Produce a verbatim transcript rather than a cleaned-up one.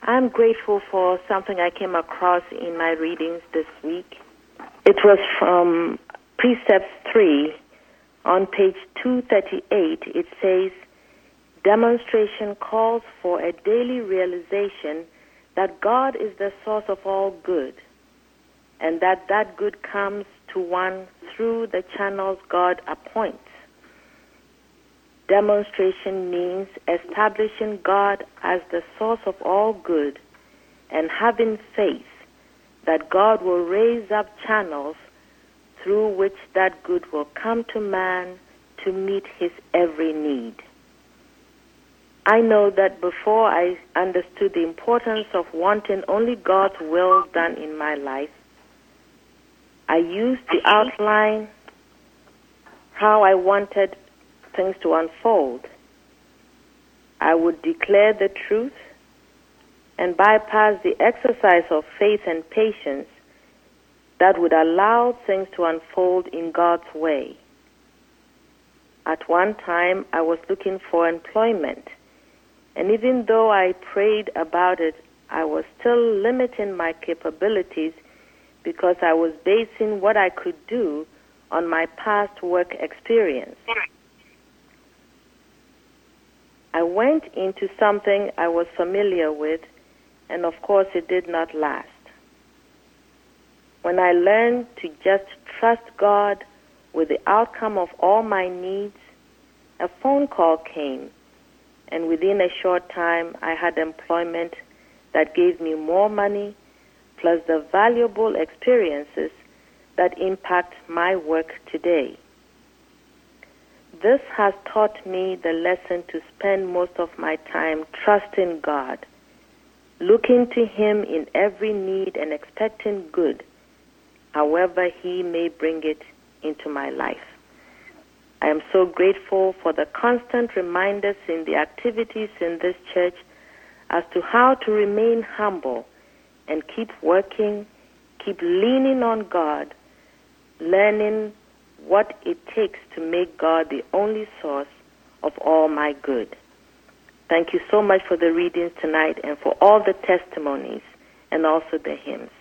I'm grateful for something I came across in my readings this week. It was from Precepts three. On page two thirty-eight, it says, demonstration calls for a daily realization that God is the source of all good, and that that good comes to one through the channels God appoints. Demonstration means establishing God as the source of all good and having faith that God will raise up channels through which that good will come to man to meet his every need. I know that before I understood the importance of wanting only God's will done in my life, I used to outline how I wanted things to unfold. I would declare the truth and bypass the exercise of faith and patience that would allow things to unfold in God's way. At one time, I was looking for employment, and even though I prayed about it, I was still limiting my capabilities because I was basing what I could do on my past work experience. I went into something I was familiar with, and of course it did not last. When I learned to just trust God with the outcome of all my needs, a phone call came, and within a short time I had employment that gave me more money, plus the valuable experiences that impact my work today. This has taught me the lesson to spend most of my time trusting God, looking to Him in every need and expecting good, however He may bring it into my life. I am so grateful for the constant reminders in the activities in this church as to how to remain humble and keep working, keep leaning on God, learning what it takes to make God the only source of all my good. Thank you so much for the readings tonight and for all the testimonies and also the hymns.